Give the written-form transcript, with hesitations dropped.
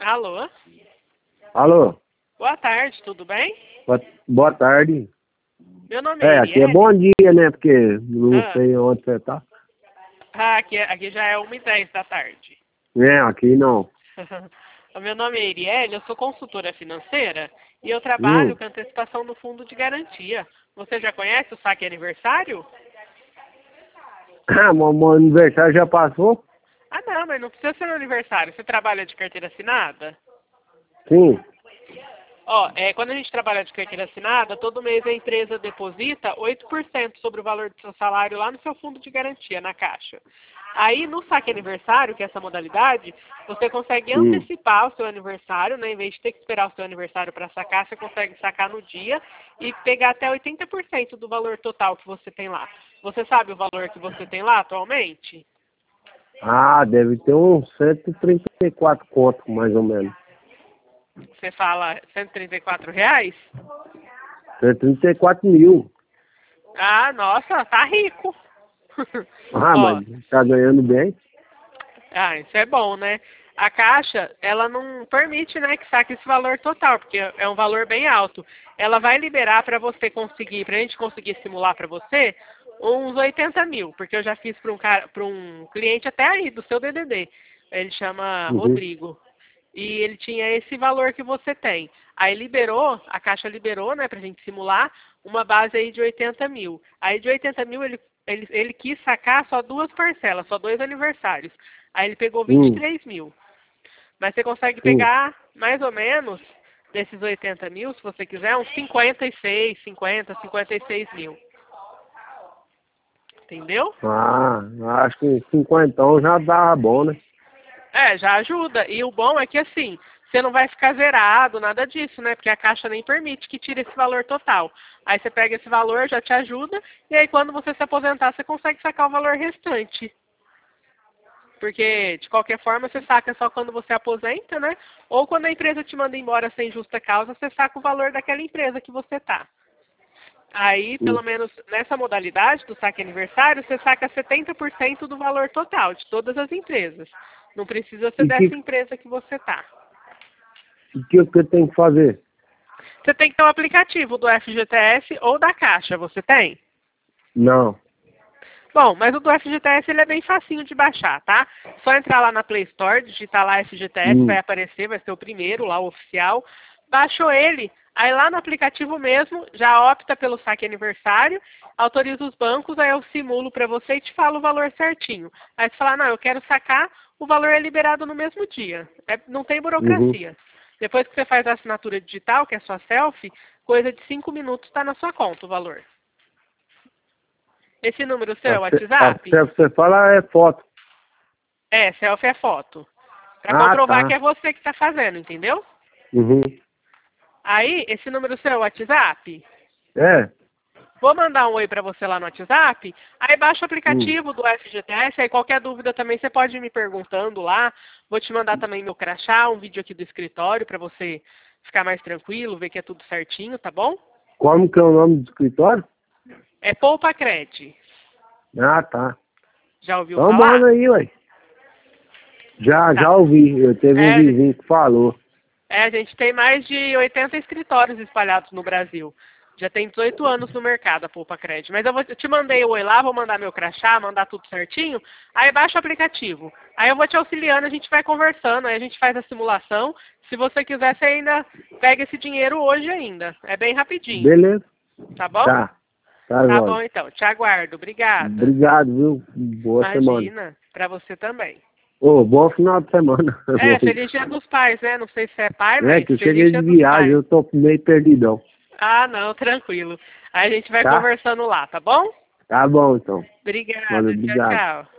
Alô? Alô? Boa tarde, tudo bem? Boa tarde. Meu nome é Aqui é Eliane. bom dia, né? Porque não Ah, sei onde você tá. aqui já é 1h10 da tarde. Aqui não. O meu nome é Eliane, eu sou consultora financeira e eu trabalho Hum. com antecipação do fundo de garantia. Você já conhece o saque aniversário? Meu aniversário já passou? Ah, não, mas não precisa ser no aniversário. Você trabalha de carteira assinada? Sim. Ó, quando a gente trabalha de carteira assinada, todo mês a empresa deposita 8% sobre o valor do seu salário lá no seu fundo de garantia, na Caixa. Aí, no saque aniversário, que é essa modalidade, você consegue Hum. antecipar o seu aniversário, né? Em vez de ter que esperar o seu aniversário para sacar, você consegue sacar no dia e pegar até 80% do valor total que você tem lá. Você sabe o valor que você tem lá atualmente? Deve ter uns 134 conto, mais ou menos. Você fala R$ 134? 134 mil. Ah, nossa, tá rico. Mas Ó, tá ganhando bem? isso é bom, né? A Caixa, ela não permite, né, que saque esse valor total, porque é um valor bem alto. Ela vai liberar para você conseguir, para a gente conseguir simular para você, uns 80 mil, porque eu já fiz para um cliente até aí, do seu DDD. Ele chama Uhum. Rodrigo. E ele tinha esse valor que você tem. Aí liberou, a Caixa liberou, né, pra gente simular, uma base aí de 80 mil. Aí de 80 mil ele quis sacar só duas parcelas, só 2 aniversários. Aí ele pegou Hum. 23 mil. Mas você consegue Sim. pegar mais ou menos desses 80 mil, se você quiser, uns 56 mil. Entendeu? Acho que 50 já dá bom, né? Já ajuda. E o bom é que assim, você não vai ficar zerado, nada disso, né? Porque a Caixa nem permite que tire esse valor total. Aí você pega esse valor, já te ajuda, e aí quando você se aposentar, você consegue sacar o valor restante. Porque, de qualquer forma, você saca só quando você aposenta, né? Ou quando a empresa te manda embora sem justa causa, você saca o valor daquela empresa que você tá. Aí, Hum. pelo menos nessa modalidade do saque aniversário, você saca 70% do valor total de todas as empresas. Não precisa ser E dessa empresa que você tá. que eu tenho que fazer? Você tem que ter o aplicativo do FGTS ou da Caixa, você tem? Não. Bom, mas o do FGTS ele é bem facinho de baixar, tá? Só entrar lá na Play Store, digitar lá FGTS, vai Hum. aparecer, vai ser o primeiro lá, o oficial. Baixou ele, aí lá no aplicativo mesmo, já opta pelo saque aniversário, autoriza os bancos, aí eu simulo para você e te falo o valor certinho. Aí você fala, não, eu quero sacar, o valor é liberado no mesmo dia. Não tem Uhum. burocracia. Depois que você faz a assinatura digital, que é sua selfie, coisa de 5 minutos está na sua conta o valor. Esse número seu é o A WhatsApp? que você fala é foto. Selfie é foto. Para comprovar que Tá. é você que está fazendo, entendeu? Uhum. Aí, esse número seu é o WhatsApp? É? Vou mandar um oi para você lá no WhatsApp. Aí baixa o Hum. aplicativo do FGTS. Aí qualquer dúvida também você pode ir me perguntando lá. Vou te mandar também meu crachá, um vídeo aqui do escritório para você ficar mais tranquilo, ver que é tudo certinho, tá bom? Como que é o nome do escritório? É Poupa Cred. Tá. Já ouviu Então falar? manda aí, ué. Já Tá. ouvi. Eu teve um É, vizinho que falou. a gente tem mais de 80 escritórios espalhados no Brasil. Já tem 18 anos no mercado a Poupa Cred. Mas eu te mandei o oi lá, vou mandar meu crachá, mandar tudo certinho. Aí baixa o aplicativo. Aí eu vou te auxiliando, a gente vai conversando, aí a gente faz a simulação. Se você quiser, você ainda pega esse dinheiro hoje ainda. É bem rapidinho. Beleza? Tá bom? Tá, Tá Jorge. bom então. Te aguardo. Obrigada. Obrigado, viu? Boa semana. Imagina. Pra você também. Bom final de semana. Feliz Dia dos Pais, né? Não sei se é pai, É mas que eu feliz cheguei Dia de dos viagem, Pais. eu tô meio perdidão. Ah, não, tranquilo. Aí a gente vai Tá? conversando lá, tá bom? Tá bom, então. Valeu, Obrigada. Tchau, obrigado. tchau.